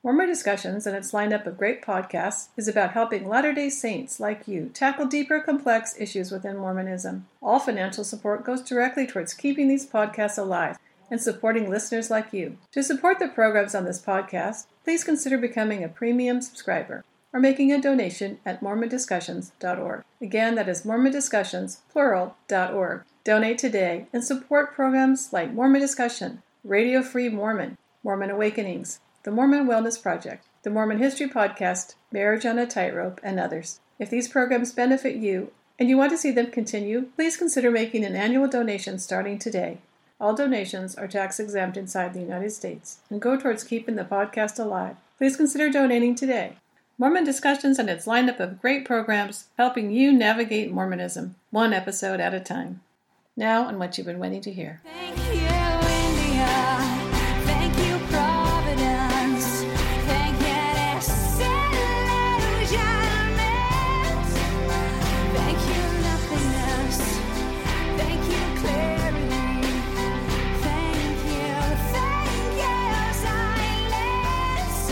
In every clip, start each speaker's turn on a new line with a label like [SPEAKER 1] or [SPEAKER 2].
[SPEAKER 1] Mormon Discussions and its lineup of great podcasts is about helping Latter-day Saints like you tackle deeper, complex issues within Mormonism. All financial support goes directly towards keeping these podcasts alive and supporting listeners like you. To support the programs on this podcast, please consider becoming a premium subscriber or making a donation at mormondiscussions.org. Again, that is mormondiscussions.org. Donate today and support programs like Mormon Discussion, Radio Free Mormon, Mormon Awakenings, the Mormon Wellness Project, the Mormon History Podcast, Marriage on a Tightrope, and others. If these programs benefit you and you want to see them continue, please consider making an annual donation starting today. All donations are tax-exempt inside the United States and go towards keeping the podcast alive. Please consider donating today. Mormon Discussions and its lineup of great programs helping you navigate Mormonism, one episode at a time. Now on what you've been waiting to hear.
[SPEAKER 2] Thank you, India. Thank you, Providence. Thank you, disillusionment. Thank you, nothingness. Thank you, clarity. Thank you, silence.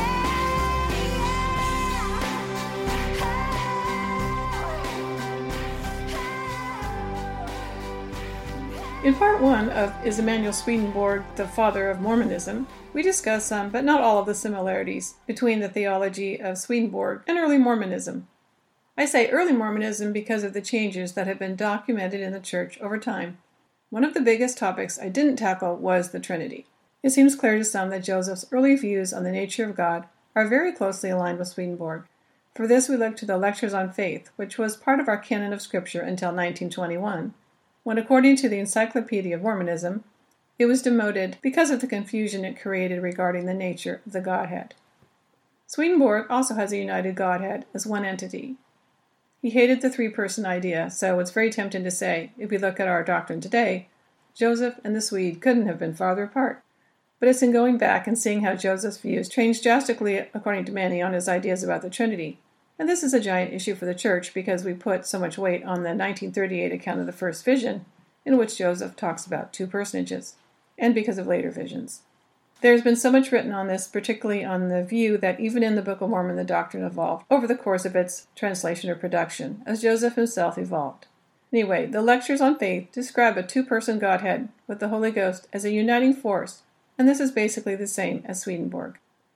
[SPEAKER 1] In part 1 of Is Emanuel Swedenborg the Father of Mormonism, we discuss some, but not all of the similarities between the theology of Swedenborg and early Mormonism. I say early Mormonism because of the changes that have been documented in the church over time. One of the biggest topics I didn't tackle was the Trinity. It seems clear to some that Joseph's early views on the nature of God are very closely aligned with Swedenborg. For this we look to the Lectures on Faith, which was part of our canon of Scripture until 1921. When, according to the Encyclopedia of Mormonism, it was demoted because of the confusion it created regarding the nature of the Godhead. Swedenborg also has a united Godhead as one entity. He hated the three-person idea, so it's very tempting to say, if we look at our doctrine today, Joseph and the Swede couldn't have been farther apart. But it's in going back and seeing how Joseph's views changed drastically according to Manny on his ideas about the Trinity. And this is a giant issue for the church because we put so much weight on the 1938 account of the first vision, in which Joseph talks about two personages, and because of later visions. There's been so much written on this, particularly on the view that even in the Book of Mormon the doctrine evolved over the course of its translation or production, as Joseph himself evolved. Anyway, the Lectures on Faith describe a two-person Godhead with the Holy Ghost as a uniting force, and this is basically the same as Swedenborg.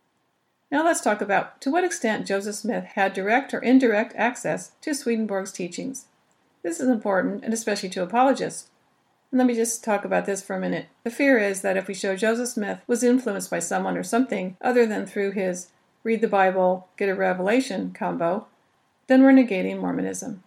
[SPEAKER 1] Now let's talk about to what extent Joseph Smith had direct or indirect access to Swedenborg's teachings. This is important, and especially to apologists. And let me just talk about this for a minute. The fear is that if we show Joseph Smith was influenced by someone or something other than through his read the Bible, get a revelation combo, then we're negating Mormonism.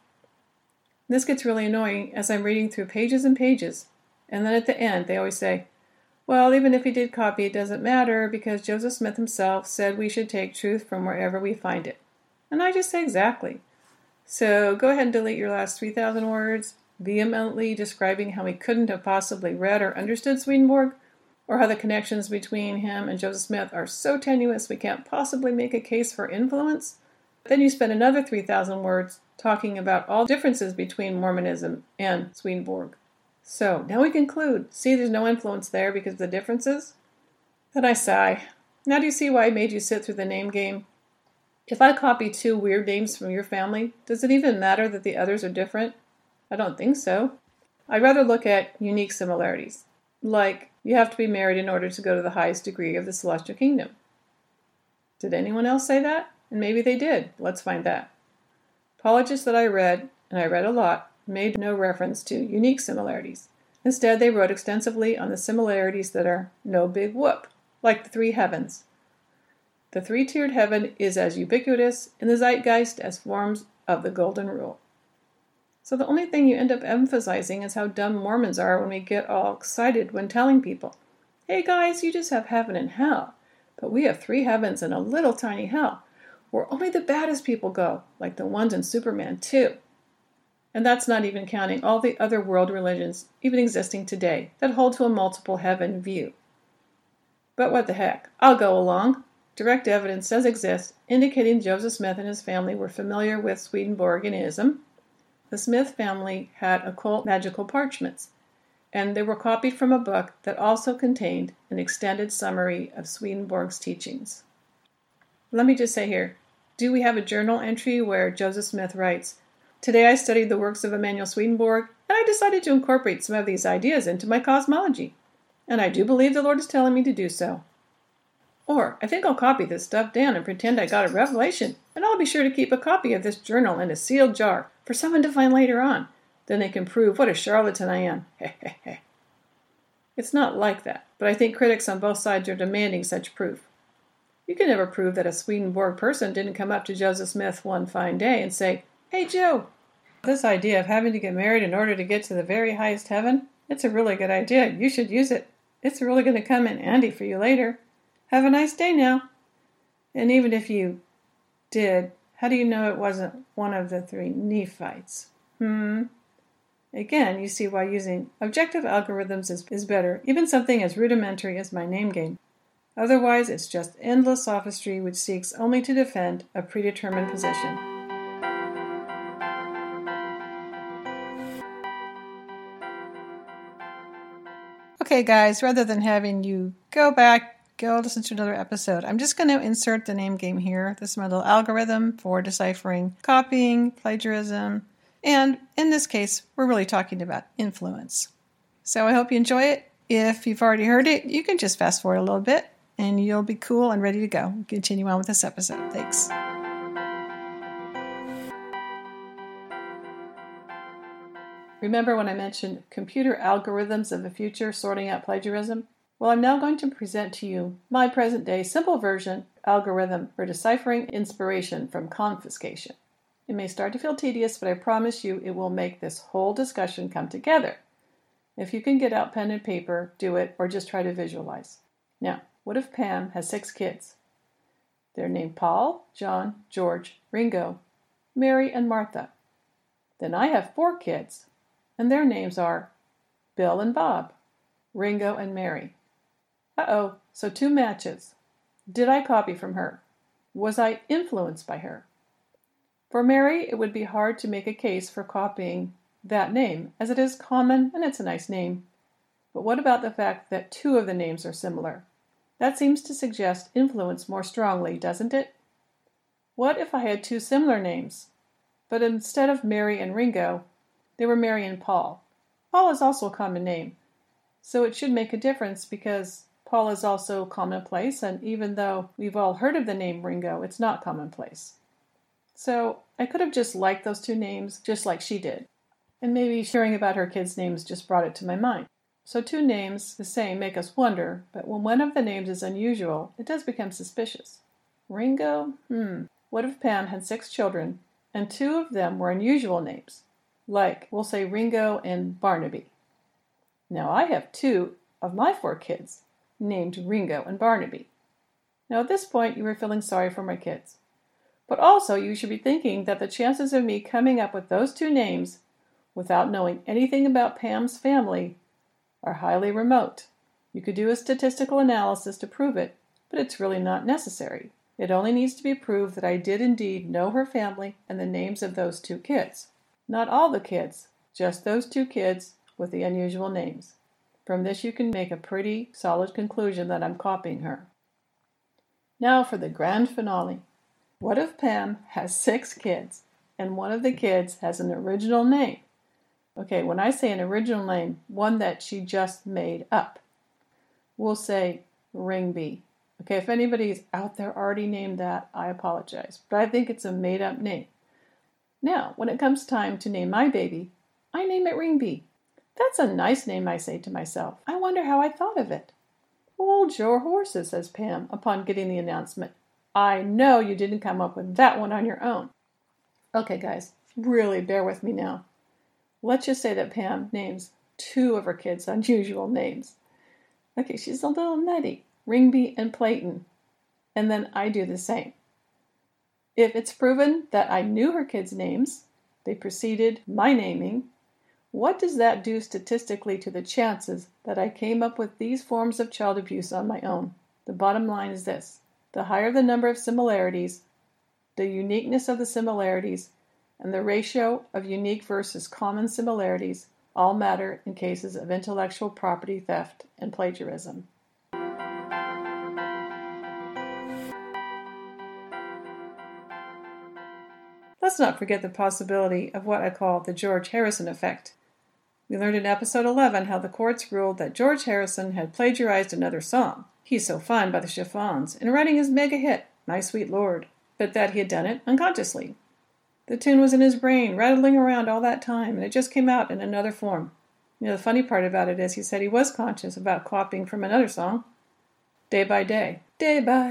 [SPEAKER 1] This gets really annoying as I'm reading through pages and pages, and then at the end they always say, well, even if he did copy, it doesn't matter because Joseph Smith himself said we should take truth from wherever we find it. And I just say exactly. So go ahead and delete your last 3,000 words, vehemently describing how he couldn't have possibly read or understood Swedenborg, or how the connections between him and Joseph Smith are so tenuous we can't possibly make a case for influence. Then you spend another 3,000 words talking about all differences between Mormonism and Swedenborg. So, now we conclude. See, there's no influence there because of the differences? Then I sigh. Now do you see why I made you sit through the name game? If I copy two weird names from your family, does it even matter that the others are different? I don't think so. I'd rather look at unique similarities. Like, you have to be married in order to go to the highest degree of the celestial kingdom. Did anyone else say that? And maybe they did. Let's find that. Apologists that I read, and I read a lot, made no reference to unique similarities. Instead, they wrote extensively on the similarities that are no big whoop, like the three heavens. The three-tiered heaven is as ubiquitous in the zeitgeist as forms of the Golden Rule. So the only thing you end up emphasizing is how dumb Mormons are when we get all excited when telling people, hey guys, you just have heaven and hell, but we have three heavens and a little tiny hell, where only the baddest people go, like the ones in Superman 2. And that's not even counting all the other world religions, even existing today, that hold to a multiple heaven view. But what the heck, I'll go along. Direct evidence does exist, indicating Joseph Smith and his family were familiar with Swedenborgianism. The Smith family had occult magical parchments, and they were copied from a book that also contained an extended summary of Swedenborg's teachings. Let me just say here, do we have a journal entry where Joseph Smith writes, "Today I studied the works of Emanuel Swedenborg, and I decided to incorporate some of these ideas into my cosmology. And I do believe the Lord is telling me to do so." Or, "I think I'll copy this stuff down and pretend I got a revelation, and I'll be sure to keep a copy of this journal in a sealed jar for someone to find later on. Then they can prove what a charlatan I am." It's not like that, but I think critics on both sides are demanding such proof. You can never prove that a Swedenborg person didn't come up to Joseph Smith one fine day and say, "Hey, Joe, this idea of having to get married in order to get to the very highest heaven, it's a really good idea. You should use it. It's really going to come in handy for you later. Have a nice day now." And even if you did, how do you know it wasn't one of the three Nephites? Again, you see why using objective algorithms is better, even something as rudimentary as my name game. Otherwise, it's just endless sophistry which seeks only to defend a predetermined position. Okay, guys, rather than having you go listen to another episode, I'm just going to insert the name game here. This is my little algorithm for deciphering copying, plagiarism, and in this case, we're really talking about influence. So I hope you enjoy it. If you've already heard it, you can just fast forward a little bit, and you'll be cool and ready to go. Continue on with this episode. Thanks. Remember when I mentioned computer algorithms of the future sorting out plagiarism? Well, I'm now going to present to you my present-day simple version algorithm for deciphering inspiration from confiscation. It may start to feel tedious, but I promise you it will make this whole discussion come together. If you can get out pen and paper, do it, or just try to visualize. Now, what if Pam has 6 kids? They're named Paul, John, George, Ringo, Mary, and Martha. Then I have 4 kids, and their names are Bill and Bob, Ringo and Mary. Uh-oh, so 2 matches. Did I copy from her? Was I influenced by her? For Mary, it would be hard to make a case for copying that name, as it is common and it's a nice name. But what about the fact that 2 of the names are similar? That seems to suggest influence more strongly, doesn't it? What if I had 2 similar names, but instead of Mary and Ringo, they were Mary and Paul? Paul is also a common name, so it should make a difference because Paul is also commonplace, and even though we've all heard of the name Ringo, it's not commonplace. So I could have just liked those 2 names just like she did. And maybe hearing about her kids' names just brought it to my mind. So 2 names the same make us wonder, but when one of the names is unusual, it does become suspicious. Ringo? What if Pam had 6 children, and 2 of them were unusual names? Like, we'll say Ringo and Barnaby. Now I have 2 of my 4 kids named Ringo and Barnaby. Now at this point, you are feeling sorry for my kids. But also, you should be thinking that the chances of me coming up with those 2 names without knowing anything about Pam's family are highly remote. You could do a statistical analysis to prove it, but it's really not necessary. It only needs to be proved that I did indeed know her family and the names of those 2 kids. Not all the kids, just those 2 kids with the unusual names. From this you can make a pretty solid conclusion that I'm copying her. Now for the grand finale. What if Pam has 6 kids, and one of the kids has an original name? Okay, when I say an original name, one that she just made up. We'll say Ringby. Okay, if anybody's out there already named that, I apologize, but I think it's a made-up name. Now, when it comes time to name my baby, I name it Ringby. That's a nice name, I say to myself. I wonder how I thought of it. Hold your horses, says Pam, upon getting the announcement. I know you didn't come up with that one on your own. Okay, guys, really bear with me now. Let's just say that Pam names 2 of her kids unusual names. Okay, she's a little nutty, Ringby and Playton. And then I do the same. If it's proven that I knew her kids' names, they preceded my naming, what does that do statistically to the chances that I came up with these forms of child abuse on my own? The bottom line is this. The higher the number of similarities, the uniqueness of the similarities, and the ratio of unique versus common similarities all matter in cases of intellectual property theft and plagiarism. Let's not forget the possibility of what I call the George Harrison effect. We learned in episode 11 how the courts ruled that George Harrison had plagiarized another song, He's So Fine by the Chiffons, in writing his mega hit, My Sweet Lord, but that he had done it unconsciously. The tune was in his brain, rattling around all that time, and it just came out in another form. The funny part about it is he said he was conscious about copying from another song, Day by Day. Day by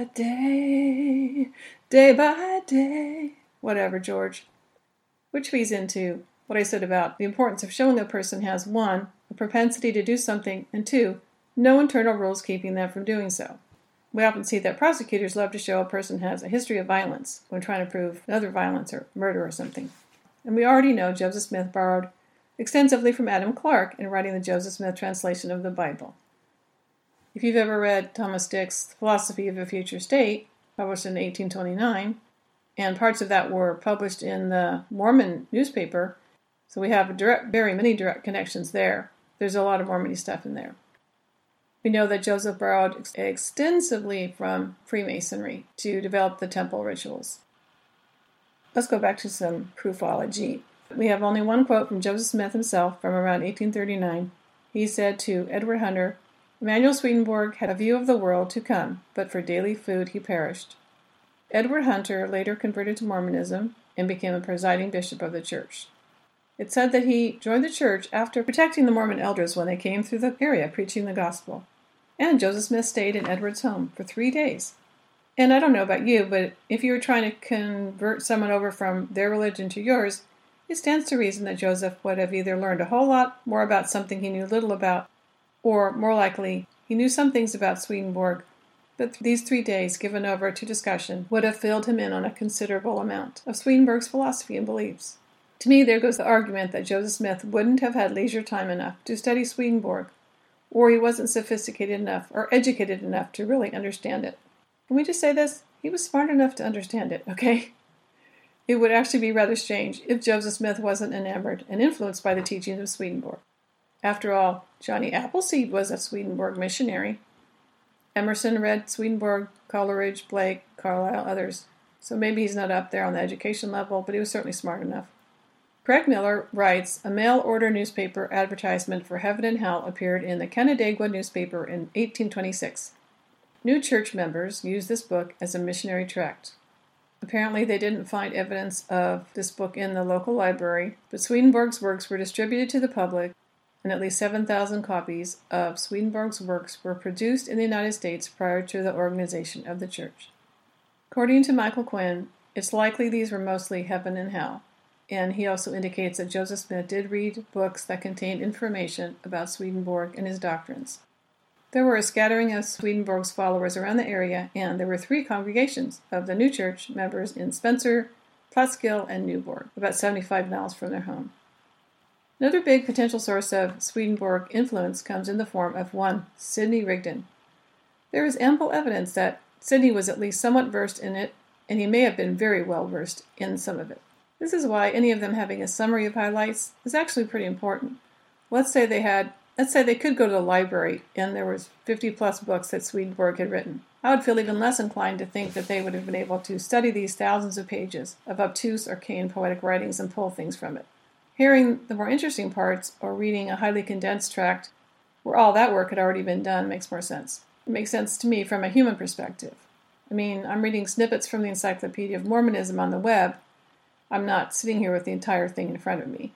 [SPEAKER 1] day, day by day. Whatever, George. Which feeds into what I said about the importance of showing a person has 1, a propensity to do something, and 2, no internal rules keeping them from doing so. We often see that prosecutors love to show a person has a history of violence when trying to prove another violence or murder or something. And we already know Joseph Smith borrowed extensively from Adam Clarke in writing the Joseph Smith translation of the Bible. If you've ever read Thomas Dick's Philosophy of a Future State, published in 1829, and parts of that were published in the Mormon newspaper, so we have very many direct connections there. There's a lot of Mormon stuff in there. We know that Joseph borrowed extensively from Freemasonry to develop the temple rituals. Let's go back to some proofology. We have only one quote from Joseph Smith himself from around 1839. He said to Edward Hunter, Emanuel Swedenborg had a view of the world to come, but for daily food he perished. Edward Hunter later converted to Mormonism and became a presiding bishop of the church. It's said that he joined the church after protecting the Mormon elders when they came through the area preaching the gospel. And Joseph Smith stayed in Edward's home for 3 days. And I don't know about you, but if you were trying to convert someone over from their religion to yours, it stands to reason that Joseph would have either learned a whole lot more about something he knew little about, or, more likely, he knew some things about Swedenborg, but these 3 days given over to discussion would have filled him in on a considerable amount of Swedenborg's philosophy and beliefs. To me, there goes the argument that Joseph Smith wouldn't have had leisure time enough to study Swedenborg, or he wasn't sophisticated enough or educated enough to really understand it. Can we just say this? He was smart enough to understand it, okay? It would actually be rather strange if Joseph Smith wasn't enamored and influenced by the teachings of Swedenborg. After all, Johnny Appleseed was a Swedenborg missionary. Emerson read Swedenborg, Coleridge, Blake, Carlyle, others. So maybe he's not up there on the education level, but he was certainly smart enough. Craig Miller writes, a mail-order newspaper advertisement for Heaven and Hell appeared in the Canandaigua newspaper in 1826. New church members used this book as a missionary tract. Apparently they didn't find evidence of this book in the local library, but Swedenborg's works were distributed to the public, and at least 7,000 copies of Swedenborg's works were produced in the United States prior to the organization of the church. According to Michael Quinn, it's likely these were mostly Heaven and Hell. And he also indicates that Joseph Smith did read books that contained information about Swedenborg and his doctrines. There were a scattering of Swedenborg's followers around the area, and there were 3 congregations of the new church members in Spencer, Platskill, and Newborg, about 75 miles from their home. Another big potential source of Swedenborg influence comes in the form of one Sidney Rigdon. There is ample evidence that Sidney was at least somewhat versed in it, and he may have been very well versed in some of it. This is why any of them having a summary of highlights is actually pretty important. Let's say they could go to the library and there was 50 plus books that Swedenborg had written. I would feel even less inclined to think that they would have been able to study these thousands of pages of obtuse, arcane poetic writings and pull things from it. Hearing the more interesting parts or reading a highly condensed tract where all that work had already been done makes more sense. It makes sense to me from a human perspective. I mean, I'm reading snippets from the Encyclopedia of Mormonism on the web. I'm not sitting here with the entire thing in front of me.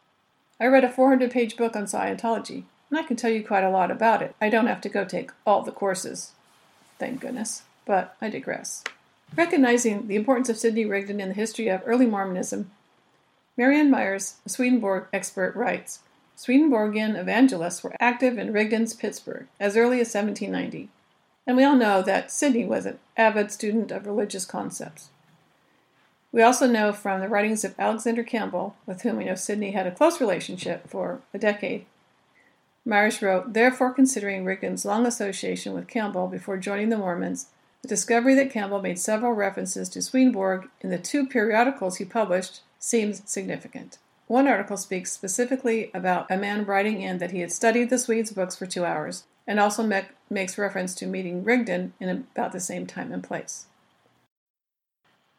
[SPEAKER 1] I read a 400-page book on Scientology, and I can tell you quite a lot about it. I don't have to go take all the courses, thank goodness, but I digress. Recognizing the importance of Sidney Rigdon in the history of early Mormonism, Marianne Myers, a Swedenborg expert, writes, Swedenborgian evangelists were active in Rigdon's Pittsburgh as early as 1790, and we all know that Sidney was an avid student of religious concepts. We also know from the writings of Alexander Campbell, with whom we know Sidney had a close relationship for a decade. Myers wrote, therefore considering Rigdon's long association with Campbell before joining the Mormons, the discovery that Campbell made several references to Swedenborg in the 2 periodicals he published seems significant. One article speaks specifically about a man writing in that he had studied the Swedes' books for 2 hours, and also makes reference to meeting Rigdon in about the same time and place.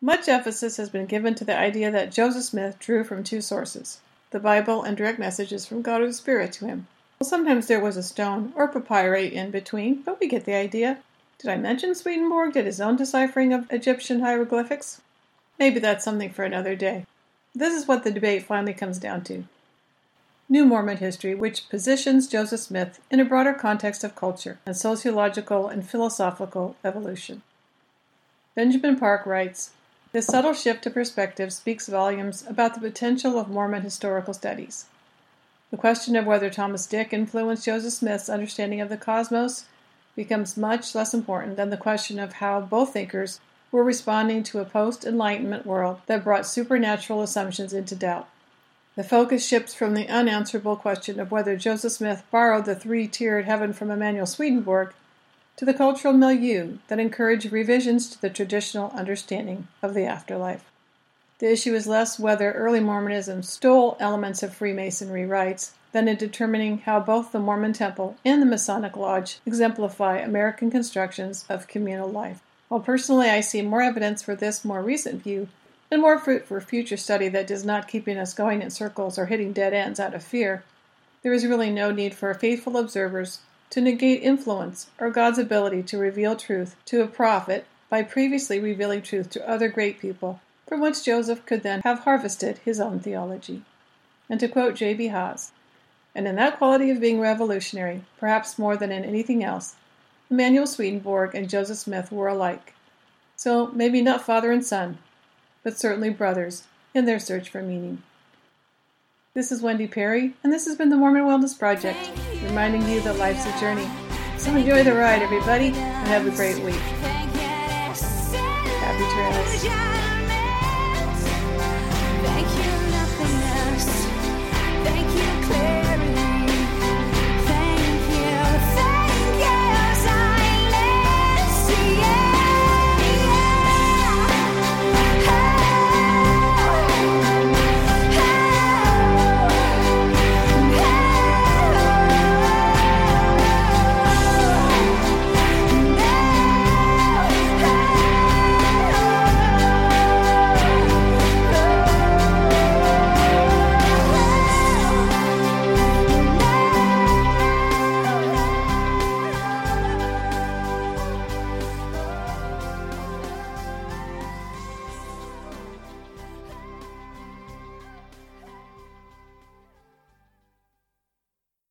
[SPEAKER 1] Much emphasis has been given to the idea that Joseph Smith drew from two sources, the Bible and direct messages from God or Spirit to him. Well, sometimes there was a stone or papyri in between, but we get the idea. Did I mention Swedenborg did his own deciphering of Egyptian hieroglyphics? Maybe that's something for another day. This is what the debate finally comes down to. New Mormon history, which positions Joseph Smith in a broader context of culture and sociological and philosophical evolution. Benjamin Park writes, "This subtle shift to perspective speaks volumes about the potential of Mormon historical studies. The question of whether Thomas Dick influenced Joseph Smith's understanding of the cosmos becomes much less important than the question of how both thinkers were responding to a post-Enlightenment world that brought supernatural assumptions into doubt. The focus shifts from the unanswerable question of whether Joseph Smith borrowed the three-tiered heaven from Emanuel Swedenborg to the cultural milieu that encouraged revisions to the traditional understanding of the afterlife. The issue is less whether early Mormonism stole elements of Freemasonry rites than in determining how both the Mormon Temple and the Masonic Lodge exemplify American constructions of communal life. While personally I see more evidence for this more recent view and more fruit for future study that is not keeping us going in circles or hitting dead ends out of fear, there is really no need for faithful observers to negate influence or God's ability to reveal truth to a prophet by previously revealing truth to other great people from which Joseph could then have harvested his own theology." And to quote J.B. Haas, "And in that quality of being revolutionary, perhaps more than in anything else, Emanuel Swedenborg and Joseph Smith were alike. So maybe not father and son, but certainly brothers in their search for meaning." This is Wendy Perry, and this has been the Mormon Wellness Project, reminding you that life's a journey. So enjoy the ride, everybody, and have a great week. Happy trails.
[SPEAKER 2] Thank you, nothing else. Thank you, clear.